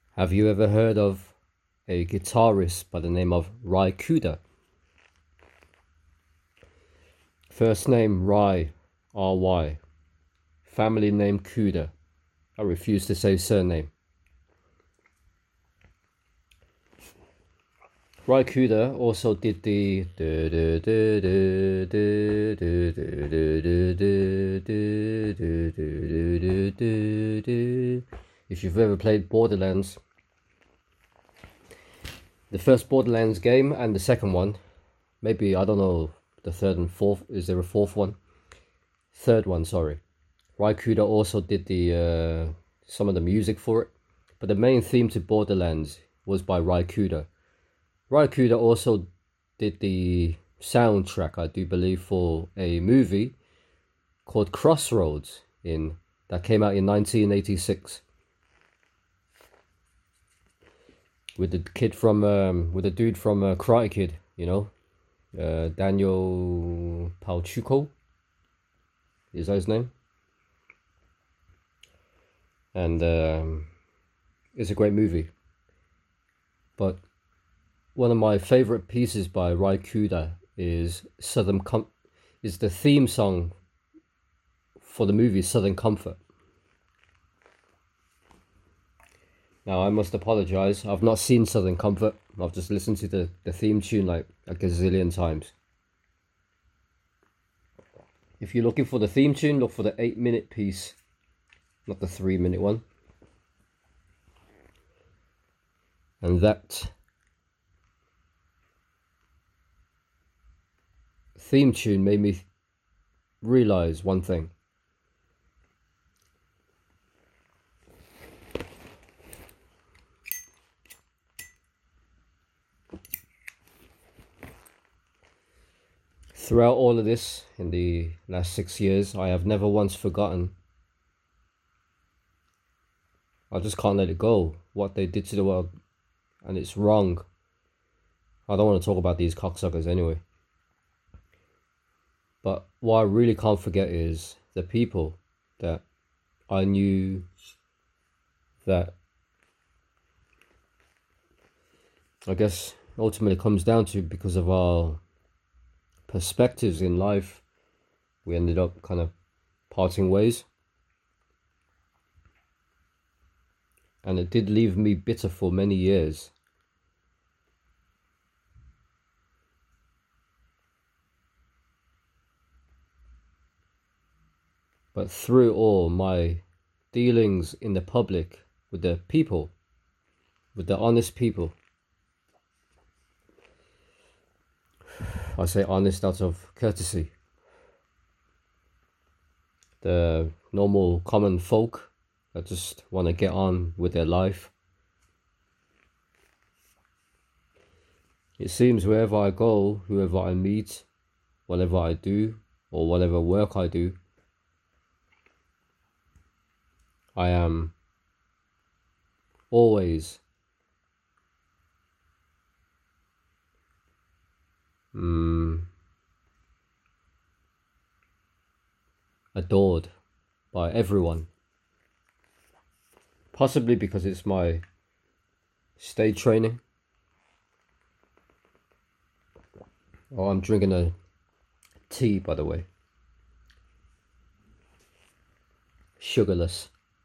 Have you ever heard of a guitarist by the name of Ry Cooder? First name Ry, R-Y. Family name Cooder. I refuse to say surname. Ry Cooder also did the if you've ever played Borderlands, the first Borderlands game and the second one, maybe, I don't know, the third and fourth, is there a fourth one? Third one, sorry. Ry Cooder also did the some of the music for it, but the main theme to Borderlands was by Ry Cooder. Ry Cooder also did the soundtrack, I do believe, for a movie called Crossroads that came out in 1986 with the dude from Karate Kid, you know, Daniel Palchuko, is that his name? And it's a great movie. But one of my favorite pieces by Ry Cooder is the theme song for the movie Southern Comfort. Now, I must apologize, I've not seen Southern Comfort. I've just listened to the theme tune like a gazillion times. If you're looking for the theme tune, look for the 8-minute piece, not the 3-minute one. And that theme tune made me realize one thing. Throughout all of this, in the last 6 years, I have never once forgotten. I just can't let it go, what they did to the world, and it's wrong. I don't want to talk about these cocksuckers anyway. But what I really can't forget is the people that I knew that, I guess, ultimately comes down to, because of our perspectives in life, we ended up kind of parting ways. And it did leave me bitter for many years. But through all my dealings in the public with the people, with the honest people, I say honest out of courtesy, the normal common folk that just want to get on with their life. It seems wherever I go, whoever I meet, whatever I do, or whatever work I do, I am always adored by everyone. Possibly because it's my stage training. Oh, I'm drinking a tea, by the way. Sugarless.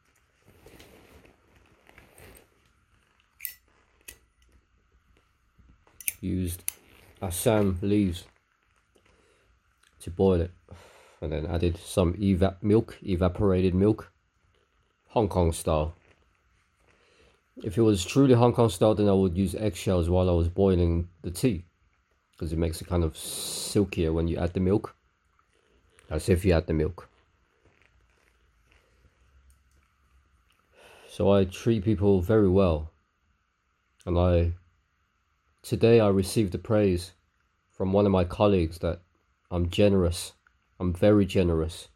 Used Assam leaves to boil it, and then added some evaporated milk, Hong Kong style. If it was truly Hong Kong style, then I would use eggshells while I was boiling the tea, because it makes it kind of silkier when you add the milk, as if you add the milk. So I treat people very well, and today I received the praise from one of my colleagues that I'm generous. I'm very generous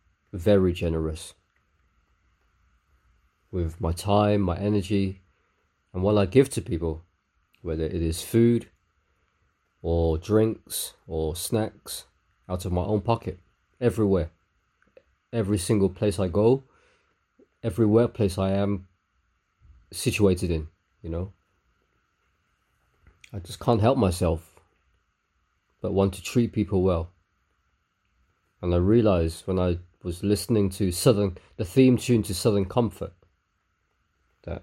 with my time, my energy, and what I give to people, whether it is food or drinks or snacks, out of my own pocket, everywhere. Every single place I go, every workplace I am, situated in, you know. I just can't help myself but want to treat people well. And I realized when I was listening to the theme tune to Southern Comfort, that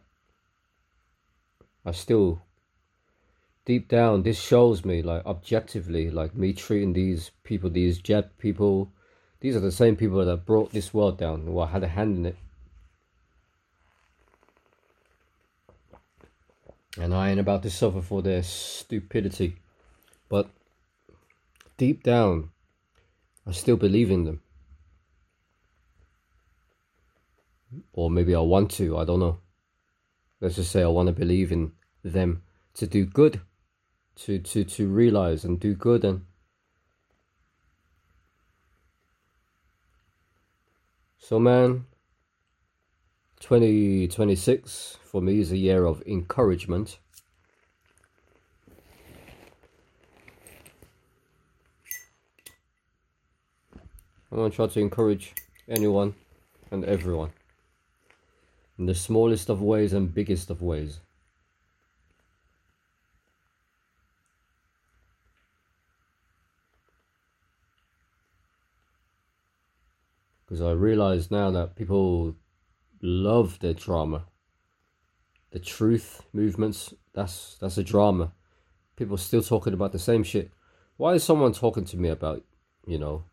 I still, deep down, this shows me, like, objectively, like, me treating these people, these Jeb people, these are the same people that brought this world down, who had a hand in it. And I ain't about to suffer for their stupidity. But deep down, I still believe in them. Or maybe I want to, I don't know. Let's just say I want to believe in them to do good. To realize and do good. And so, man, 2026 for me is a year of encouragement. I'm going to try to encourage anyone and everyone in the smallest of ways and biggest of ways. Because I realize now that people love their drama. The truth movements, that's a drama. People still talking about the same shit. Why is someone talking to me about, you know,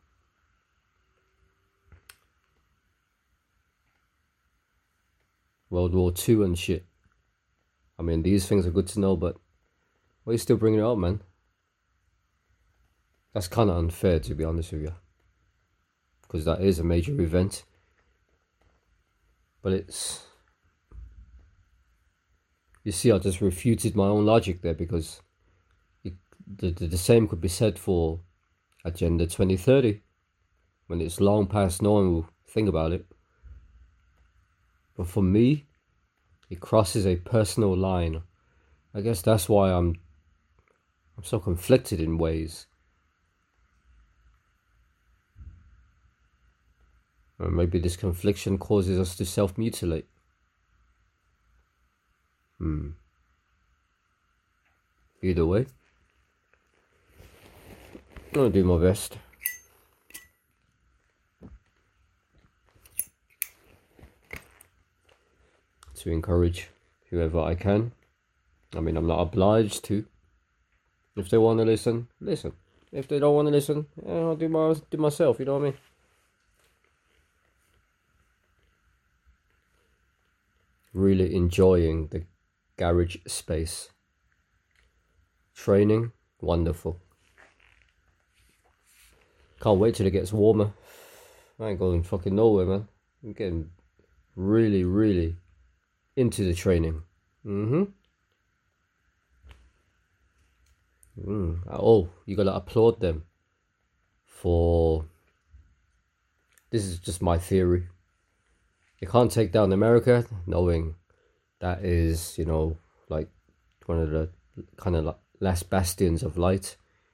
World War II and shit? I mean, these things are good to know, but why are you still bringing it up, man? That's kind of unfair, to be honest with you. Because that is a major event. But it's... You see, I just refuted my own logic there, because the same could be said for Agenda 2030. When it's long past, no one will think about it. But for me, it crosses a personal line. I guess that's why I'm so conflicted in ways. Or maybe this confliction causes us to self-mutilate. Either way, I'm gonna do my best. To encourage whoever I can. I mean, I'm not obliged to. If they want to listen, listen. If they don't want to listen, I'll do myself, you know what I mean? Really enjoying the garage space. Training, wonderful. Can't wait till it gets warmer. I ain't going fucking nowhere, man. I'm getting really, really into the training. Oh, you gotta applaud them for... This is just my theory. You can't take down America, knowing that is, you know, like one of the kind of last bastions of light.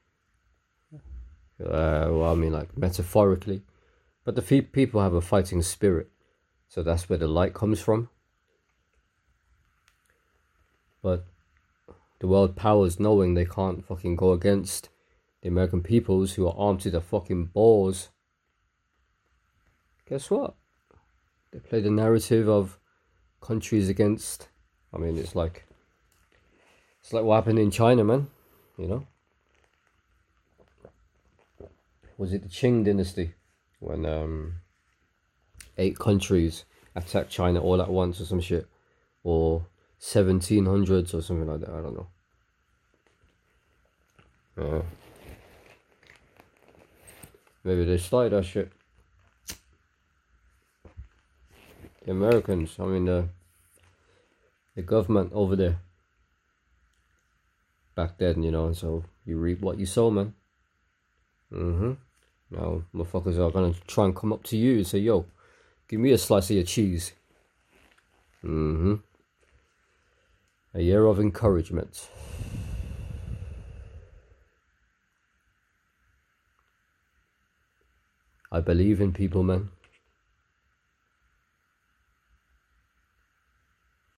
Well, I mean, like metaphorically. But the people have a fighting spirit. So that's where the light comes from. But the world powers, knowing they can't fucking go against the American peoples who are armed to the fucking balls. Guess what? They play the narrative of countries against... I mean, it's like what happened in China, man. You know? Was it the Qing dynasty? When 8 countries attacked China all at once or some shit. Or 1700s or something like that. I don't know. Maybe they started that shit. The Americans, I mean the government over there back then, you know, so you reap what you sow, man. Now motherfuckers are gonna try and come up to you and say, yo, give me a slice of your cheese. A year of encouragement. I believe in people, man.